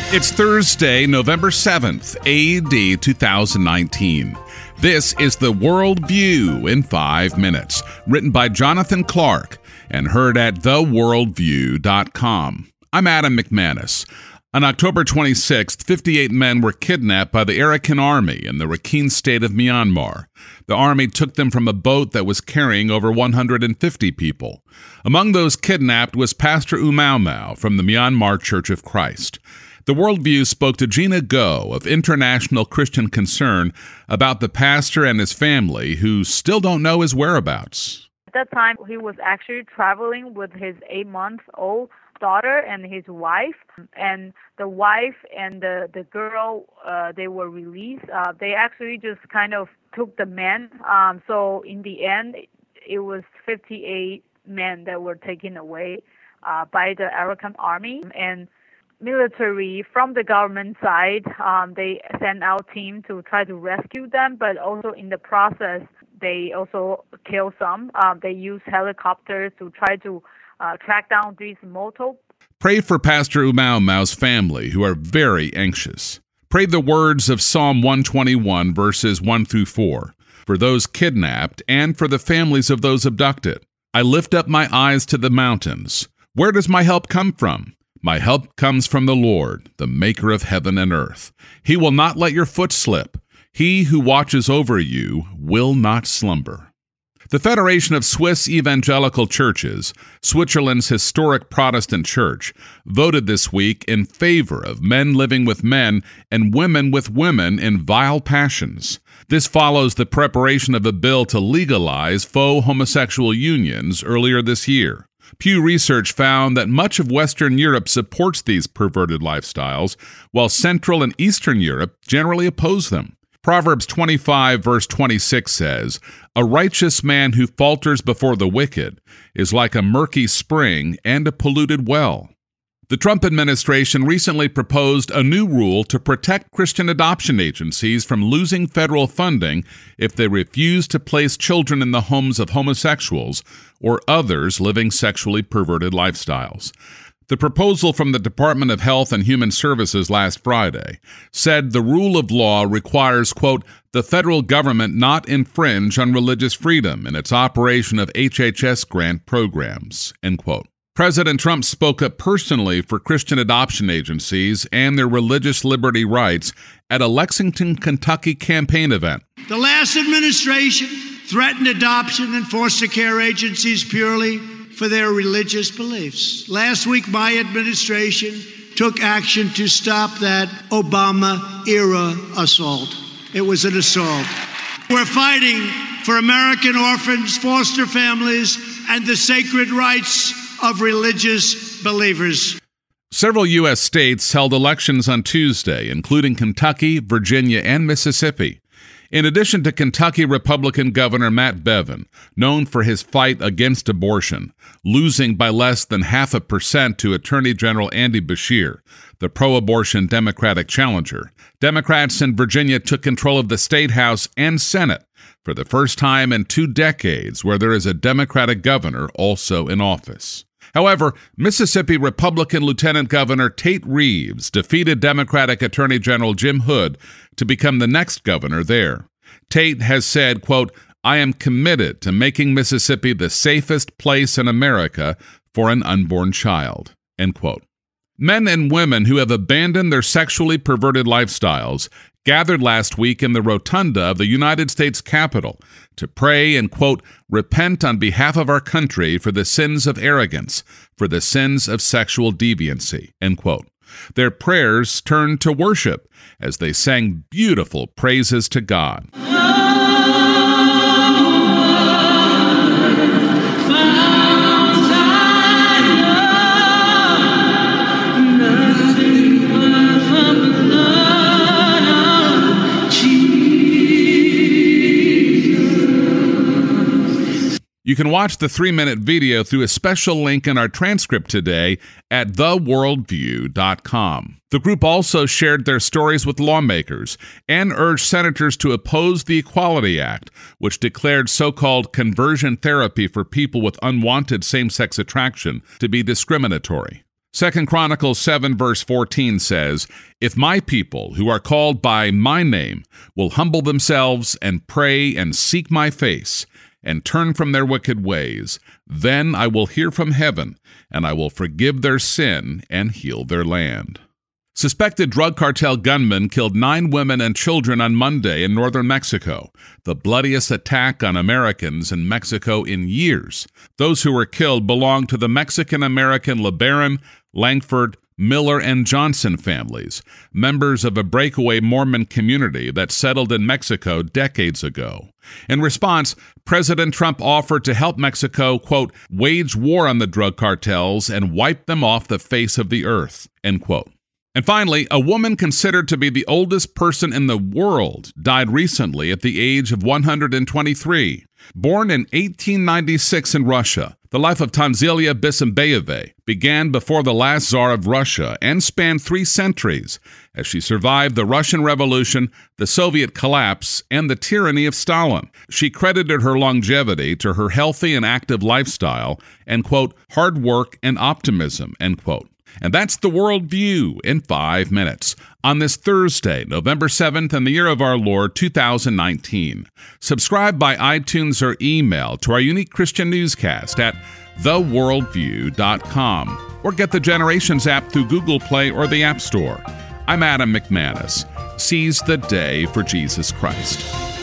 It's Thursday, November 7th, AD 2019. This is The World View in 5 minutes, written by Jonathan Clark and heard at theworldview.com. I'm Adam McManus. On October 26th, 58 men were kidnapped by the Arakan Army in the Rakhine state of Myanmar. The army took them from a boat that was carrying over 150 people. Among those kidnapped was Pastor U Mau Mau from the Myanmar Church of Christ. The Worldview spoke to Gina Go of International Christian Concern about the pastor and his family who still don't know his whereabouts. At that time, he was actually traveling with his 8-month-old daughter and his wife. And the wife and the girl, they were released. They actually just kind of took the men. So in the end, it was 58 men that were taken away by the Arakan Army. And military from the government side, they sent out team to try to rescue them, but also in the process, they also kill some. They use helicopters to try to track down these moto. Pray for Pastor U Mau Mau's family, who are very anxious. Pray the words of Psalm 121, verses 1 through 4, for those kidnapped and for the families of those abducted. I lift up my eyes to the mountains. Where does my help come from? My help comes from the Lord, the maker of heaven and earth. He will not let your foot slip. He who watches over you will not slumber. The Federation of Swiss Evangelical Churches, Switzerland's historic Protestant church, voted this week in favor of men living with men and women with women in vile passions. This follows the preparation of a bill to legalize faux homosexual unions earlier this year. Pew Research found that much of Western Europe supports these perverted lifestyles, while Central and Eastern Europe generally oppose them. Proverbs 25, verse 26 says, "A righteous man who falters before the wicked is like a murky spring and a polluted well." The Trump administration recently proposed a new rule to protect Christian adoption agencies from losing federal funding if they refuse to place children in the homes of homosexuals or others living sexually perverted lifestyles. The proposal from the Department of Health and Human Services last Friday said the rule of law requires, quote, the federal government not infringe on religious freedom in its operation of HHS grant programs, end quote. President Trump spoke up personally for Christian adoption agencies and their religious liberty rights at a Lexington, Kentucky campaign event. The last administration threatened adoption and foster care agencies purely for their religious beliefs. Last week, my administration took action to stop that Obama-era assault. It was an assault. We're fighting for American orphans, foster families, and the sacred rights of religious believers. Several U.S. states held elections on Tuesday, including Kentucky, Virginia, and Mississippi. In addition to Kentucky Republican Governor Matt Bevin, known for his fight against abortion, losing by less than 0.5% to Attorney General Andy Beshear, the pro-abortion Democratic challenger, Democrats in Virginia took control of the State House and Senate for the first time in 2 decades where there is a Democratic governor also in office. However, Mississippi Republican Lieutenant Governor Tate Reeves defeated Democratic Attorney General Jim Hood to become the next governor there. Tate has said, quote, I am committed to making Mississippi the safest place in America for an unborn child, end quote. Men and women who have abandoned their sexually perverted lifestyles gathered last week in the rotunda of the United States Capitol to pray and, quote, repent on behalf of our country for the sins of arrogance, for the sins of sexual deviancy, end quote. Their prayers turned to worship as they sang beautiful praises to God. You can watch the 3-minute video through a special link in our transcript today at theworldview.com. The group also shared their stories with lawmakers and urged senators to oppose the Equality Act, which declared so-called conversion therapy for people with unwanted same-sex attraction to be discriminatory. 2 Chronicles 7 verse 14 says, "If my people who are called by my name will humble themselves and pray and seek my face and turn from their wicked ways, then I will hear from heaven and I will forgive their sin and heal their land." Suspected drug cartel gunmen killed 9 women and children on Monday in northern Mexico, the bloodiest attack on Americans in Mexico in years. Those who were killed belonged to the Mexican-American LeBaron, Langford, Miller, and Johnson families, members of a breakaway Mormon community that settled in Mexico decades ago. In response, President Trump offered to help Mexico, quote, "wage war on the drug cartels and wipe them off the face of the earth," end quote. And finally, a woman considered to be the oldest person in the world died recently at the age of 123. Born in 1896 in Russia, the life of Tanzilia Bisimbayeva began before the last Tsar of Russia and spanned 3 centuries as she survived the Russian Revolution, the Soviet collapse, and the tyranny of Stalin. She credited her longevity to her healthy and active lifestyle and, quote, "hard work and optimism," end quote. And that's the World View in 5 minutes on this Thursday, November 7th, in the year of our Lord, 2019. Subscribe by iTunes or email to our unique Christian newscast at theworldview.com or get the Generations app through Google Play or the App Store. I'm Adam McManus. Seize the day for Jesus Christ.